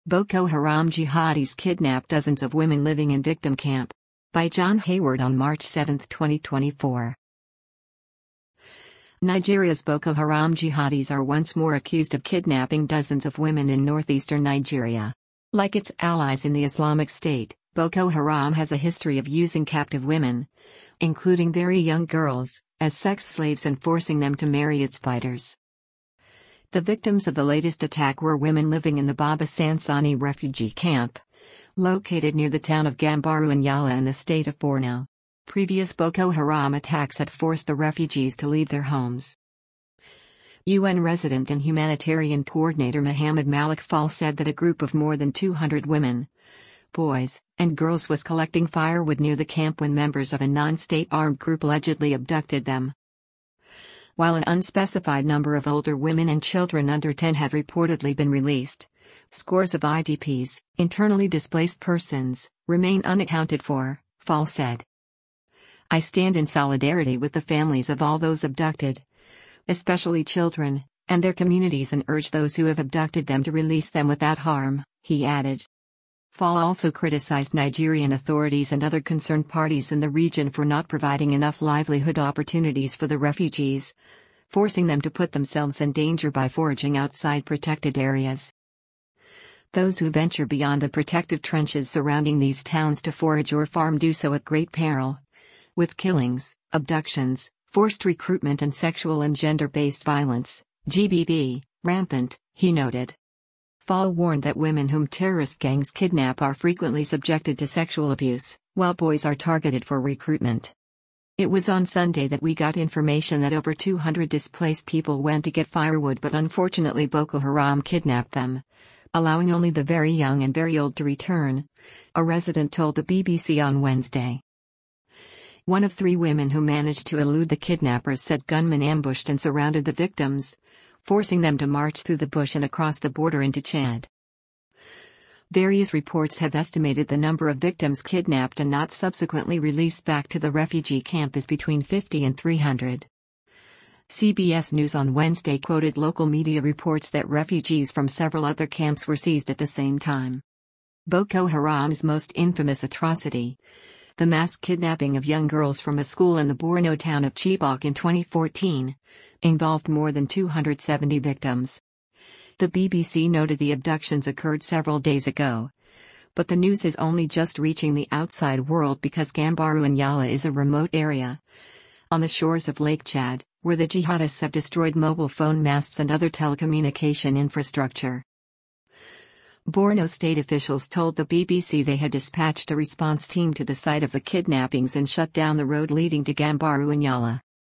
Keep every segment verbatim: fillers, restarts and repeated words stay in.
Boko Haram jihadis kidnap dozens of women living in victim camp. By John Hayward on March seventh, twenty twenty-four. Nigeria's Boko Haram jihadis are once more accused of kidnapping dozens of women in northeastern Nigeria. Like its allies in the Islamic State, Boko Haram has a history of using captive women, including very young girls, as sex slaves and forcing them to marry its fighters. The victims of the latest attack were women living in the Baba Sansani refugee camp, located near the town of Gambaru in Yala in the state of Borno. Previous Boko Haram attacks had forced the refugees to leave their homes. U N resident and humanitarian coordinator Mohammed Malik Fall said that a group of more than two hundred women, boys, and girls was collecting firewood near the camp when members of a non-state armed group allegedly abducted them. While an unspecified number of older women and children under ten have reportedly been released, scores of I D Ps, internally displaced persons, remain unaccounted for, Fall said. I stand in solidarity with the families of all those abducted, especially children, and their communities, and urge those who have abducted them to release them without harm, he added. Fall also criticized Nigerian authorities and other concerned parties in the region for not providing enough livelihood opportunities for the refugees, forcing them to put themselves in danger by foraging outside protected areas. Those who venture beyond the protective trenches surrounding these towns to forage or farm do so at great peril, with killings, abductions, forced recruitment and sexual and gender-based violence, G B V, rampant, he noted. Fall warned that women whom terrorist gangs kidnap are frequently subjected to sexual abuse, while boys are targeted for recruitment. It was on Sunday that we got information that over two hundred displaced people went to get firewood, but unfortunately Boko Haram kidnapped them, allowing only the very young and very old to return, a resident told the B B C on Wednesday. One of three women who managed to elude the kidnappers said gunmen ambushed and surrounded the victims, forcing them to march through the bush and across the border into Chad. Various reports have estimated the number of victims kidnapped and not subsequently released back to the refugee camp is between fifty and three hundred. C B S News on Wednesday quoted local media reports that refugees from several other camps were seized at the same time. Boko Haram's most infamous atrocity, the mass kidnapping of young girls from a school in the Borno town of Chibok in twenty fourteen, involved more than two hundred seventy victims. The B B C noted the abductions occurred several days ago, but the news is only just reaching the outside world because Gambaru in Yala is a remote area on the shores of Lake Chad, where the jihadists have destroyed mobile phone masts and other telecommunication infrastructure. Borno state officials told the B B C they had dispatched a response team to the site of the kidnappings and shut down the road leading to Gambaru in Yala.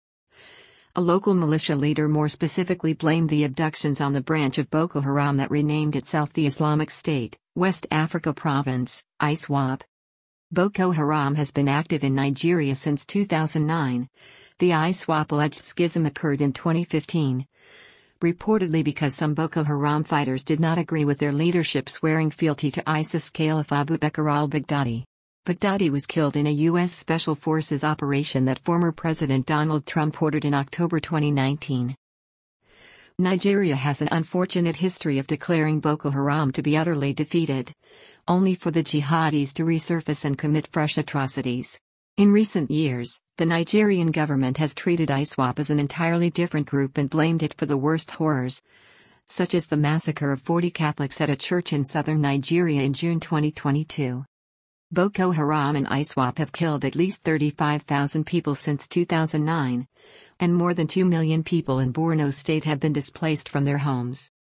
A local militia leader more specifically blamed the abductions on the branch of Boko Haram that renamed itself the Islamic State, West Africa Province, I S W A P. Boko Haram has been active in Nigeria since two thousand nine. The I S W A P alleged schism occurred in twenty fifteen, reportedly because some Boko Haram fighters did not agree with their leadership swearing fealty to ISIS Caliph Abu Bakr al-Baghdadi. Baghdadi was killed in a U S Special Forces operation that former President Donald Trump ordered in October twenty nineteen. Nigeria has an unfortunate history of declaring Boko Haram to be utterly defeated, only for the jihadis to resurface and commit fresh atrocities. In recent years, the Nigerian government has treated I S W A P as an entirely different group and blamed it for the worst horrors, such as the massacre of forty Catholics at a church in southern Nigeria in June twenty twenty-two. Boko Haram and I S W A P have killed at least thirty-five thousand people since two thousand nine, and more than two million people in Borno State have been displaced from their homes.